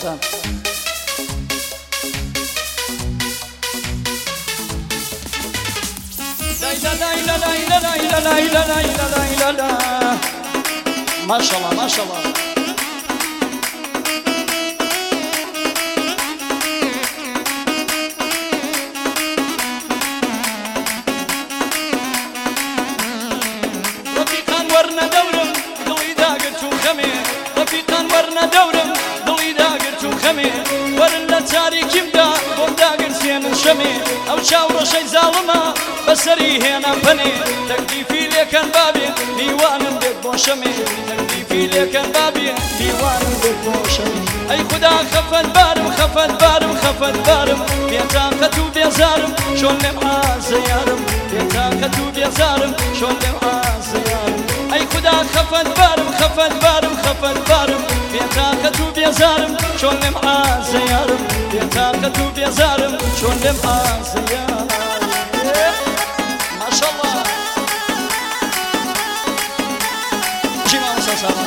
دەستان ماشاءالله ماشاءالله رفيقان ورنا دورم دڵی داگرت و خەمێ رفيقان ورنا دورم دڵی داگرت و خەمێ وەرن لە تاریکیمدا بۆم داگرسێنن شەمێ ئەو چاوڕەشەی زاڵمە بەسەری هێنا پەنێ تەکلیفی لێکەن بابێ میوانم بێت بۆ شەمێ تەکلیفی لێکەن بابێ میوانم بێت بۆ شەمێ ئەی خوددا خەفەت بارم خەفەت بارم خەفەت بارم بێتاقەت و بێزارم چۆن لێم ئازە یارم بێتاقەت و بێزارم چۆن لێم ئازە یارم ئەی خوددا خەفەت بارم خەفەت بارم خەفەت بارم بێتاقەت و بێزارم چۆن لێم ئازە یارم بێتاقەت و بێزارم چۆن لێم ئازە یارم ماشاءالله جیمان ساسانا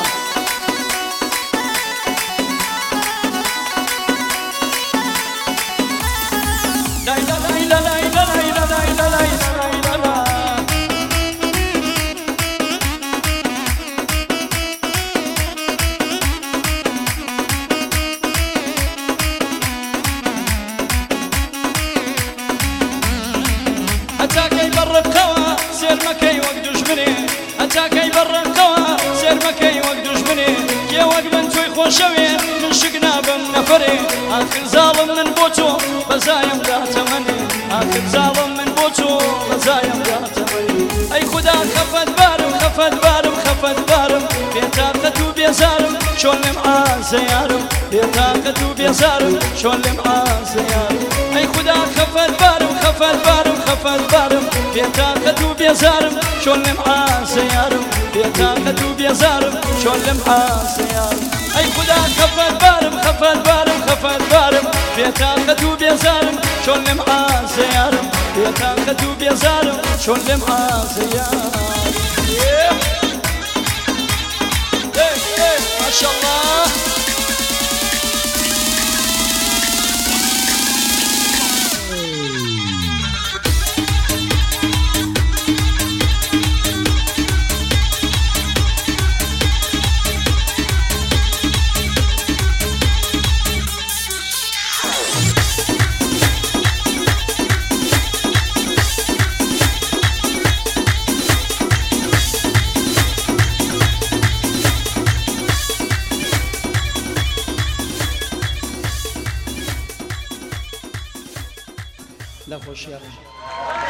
ئەتاکەی بەڕقەوە سێر مەکەی وەک دوژمنێ ئەتاکەی بەڕقەوە سێر مەکەی وەک دوژمنێ کێ وەک من تۆی خۆشەوێ من شک نابم نەفەرێ ئاخر زاڵم من بۆ تۆ بەزایم داتەمەنێ ئاخر زاڵم من بۆ تۆ بەزایم داتەمەنێ ئەی خوددا خەفەت بارم خەفەت بارم خەفەت بارم بێتاقەت و بێزارم چۆن لێم ئازە یارم بێتاقەت و بێزارم چۆن لێم ئازە یارم ئەی خوددا خەفەت بارم خەفەت بارم خەفەت بارم بێتاقەت و بێزارم چۆن لێم ئازە یارم بێتاقەت و بێزارم چۆن لێم ئازە یارم ئەی خوددا خەفەت بارم خەفەت بارم خەفەت بارم بێتاقەت و بێزارم چۆن لێم ئازە یارم بێتاقەت و بێزارم چۆن لێم ئازە یارم ماشاءالله لا خوش يا رجل